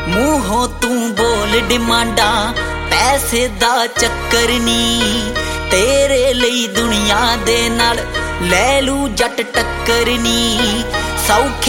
ਮੂੰਹੋਂ ਤੂੰ ਬੋਲ ਡਿਮਾਂਡਾਂ ਪੈਸੇ ਦਾ ਚੱਕਰ ਨੀ ਤੇਰੇ ਲਈ ਦੁਨੀਆ ਦੇ ਨਾਲ ਲੈ ਲੂ ਜੱਟ ਟੱਕਰ ਨੀ ਸੌਖੇ